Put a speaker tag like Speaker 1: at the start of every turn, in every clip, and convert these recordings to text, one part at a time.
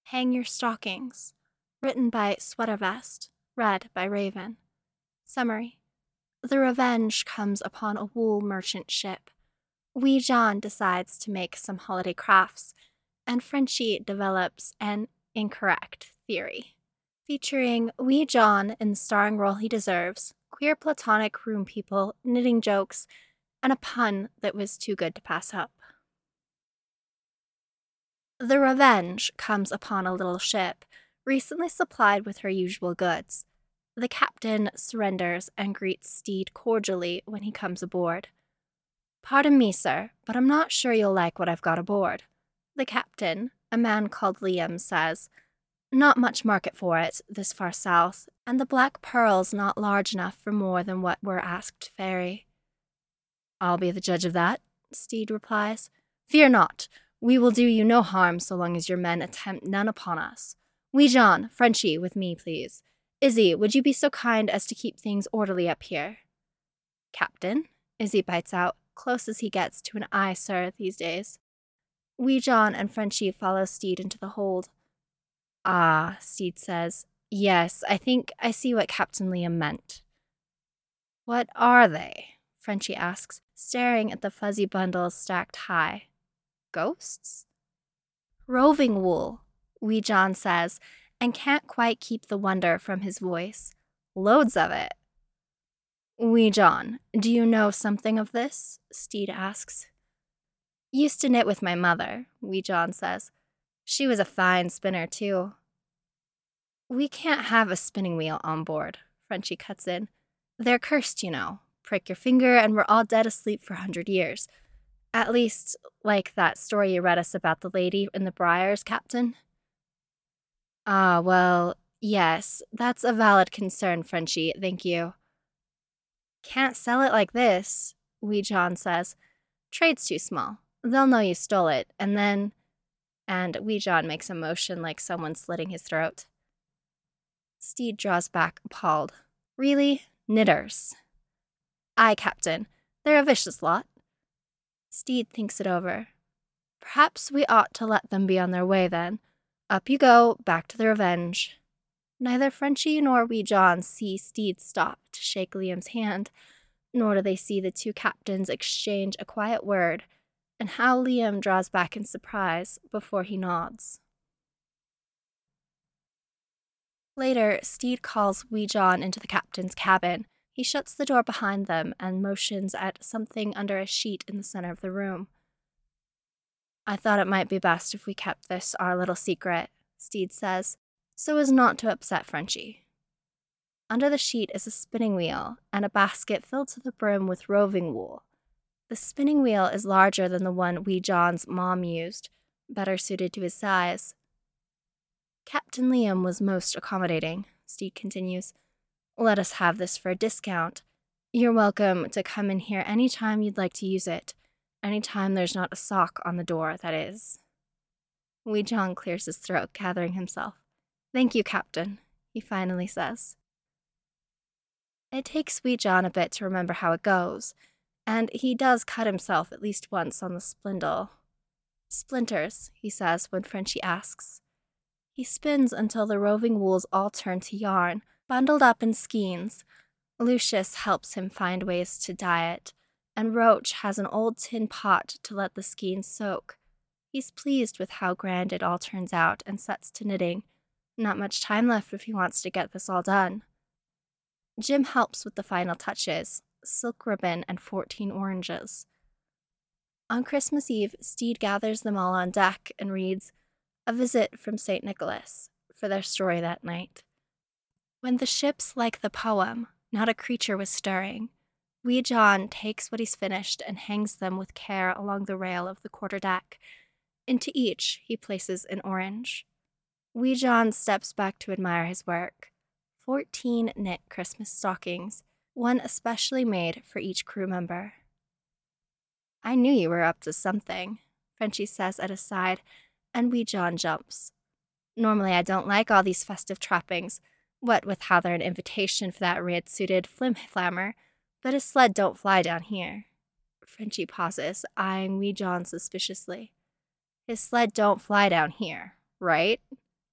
Speaker 1: Hang Your Stockings, written by Sweater Vest, read by Raven. Summary. The Revenge comes upon a wool merchant ship. Wee John decides to make some holiday crafts, and Frenchie develops an incorrect theory. Featuring Wee John in the starring role he deserves, queer platonic room people, knitting jokes, and a pun that was too good to pass up. The Revenge comes upon a little ship, recently supplied with her usual goods. The captain surrenders and greets Steed cordially when he comes aboard. "Pardon me, sir, but I'm not sure you'll like what I've got aboard," the captain, a man called Liam, says. "Not much market for it, this far south, and the Black Pearl's not large enough for more than what we're asked to ferry." "I'll be the judge of that," Steed replies. "Fear not. We will do you no harm so long as your men attempt none upon us. Wee John, Frenchie, with me, please. Izzy, would you be so kind as to keep things orderly up here?" "Captain," Izzy bites out, close as he gets to an "aye, sir" these days. Wee John and Frenchie follow Steed into the hold. "Ah," Steed says. "Yes, I think I see what Captain Liam meant." "What are they?" Frenchie asks, staring at the fuzzy bundles stacked high. "Ghosts?" "Roving wool," Wee John says, and can't quite keep the wonder from his voice. "Loads of it." "Wee John, do you know something of this?" Steed asks. "Used to knit with my mother," Wee John says. "She was a fine spinner, too." "We can't have a spinning wheel on board," Frenchie cuts in. "They're cursed, you know. Prick your finger and we're all dead asleep for 100 years. At least, like that story you read us about the lady in the briars, Captain." "Ah, well, yes, that's a valid concern, Frenchie, thank you." "Can't sell it like this," Wee John says. "Trade's too small. They'll know you stole it, and then—" And Wee John makes a motion like someone slitting his throat. Steed draws back, appalled. "Really? Knitters?" "Aye, Captain. They're a vicious lot." Steed thinks it over. "Perhaps we ought to let them be on their way, then. Up you go, back to the Revenge." Neither Frenchie nor Wee John see Steed stop to shake Liam's hand, nor do they see the two captains exchange a quiet word, and how Liam draws back in surprise before he nods. Later, Steed calls Wee John into the captain's cabin. He shuts the door behind them and motions at something under a sheet in the center of the room. "I thought it might be best if we kept this our little secret," Steed says, "so as not to upset Frenchie." Under the sheet is a spinning wheel and a basket filled to the brim with roving wool. The spinning wheel is larger than the one Wee John's mom used, better suited to his size. "Captain Liam was most accommodating," Steed continues. "Let us have this for a discount. You're welcome to come in here any time you'd like to use it. Any time there's not a sock on the door, that is." Wee John clears his throat, gathering himself. "Thank you, Captain," he finally says. It takes Wee John a bit to remember how it goes, and he does cut himself at least once on the spindle. "Splinters," he says when Frenchie asks. He spins until the roving wools all turn to yarn, bundled up in skeins. Lucius helps him find ways to dye it, and Roach has an old tin pot to let the skeins soak. He's pleased with how grand it all turns out and sets to knitting. Not much time left if he wants to get this all done. Jim helps with the final touches, silk ribbon and 14 oranges. On Christmas Eve, Steed gathers them all on deck and reads "A Visit from St. Nicholas" for their story that night. When the ship's like the poem, not a creature was stirring. Wee John takes what he's finished and hangs them with care along the rail of the quarterdeck. Into each he places an orange. Wee John steps back to admire his work. 14 knit Christmas stockings, one especially made for each crew member. "I knew you were up to something," Frenchie says at his side, and Wee John jumps. "Normally I don't like all these festive trappings, what with how they're an invitation for that red-suited flim-flammer, but his sled don't fly down here." Frenchie pauses, eyeing Wee John suspiciously. "His sled don't fly down here, right?"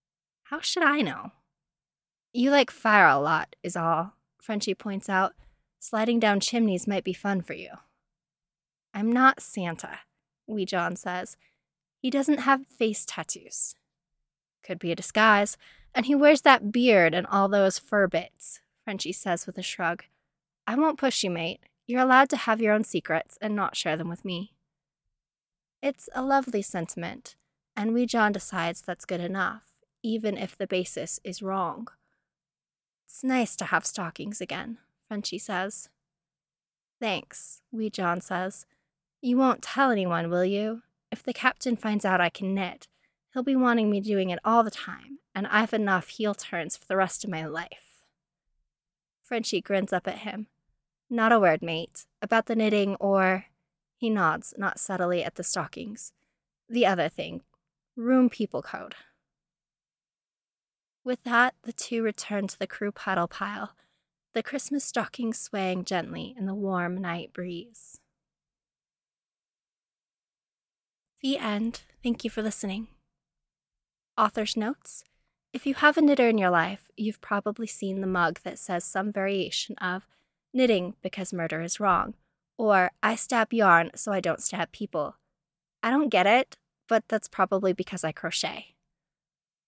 Speaker 1: How should I know? You like fire a lot, is all, Frenchie points out. Sliding down chimneys might be fun for you. I'm not Santa, Wee John says. He doesn't have face tattoos. Could be a disguise, and he wears that beard and all those fur bits, Frenchie says with a shrug. I won't push you, mate. You're allowed to have your own secrets and not share them with me. It's a lovely sentiment, and Wee John decides that's good enough, even if the basis is wrong. It's nice to have stockings again, Frenchie says. Thanks, Wee John says. You won't tell anyone, will you? If the captain finds out I can knit, he'll be wanting me doing it all the time, and I've enough heel turns for the rest of my life. Frenchie grins up at him. Not a word, mate, about the knitting or... He nods, not subtly at the stockings. The other thing. Room people code. With that, the two return to the crew puddle pile, the Christmas stockings swaying gently in the warm night breeze. The end. Thank you for listening. Author's notes. If you have a knitter in your life, you've probably seen the mug that says some variation of knitting because murder is wrong, or I stab yarn so I don't stab people. I don't get it, but that's probably because I crochet.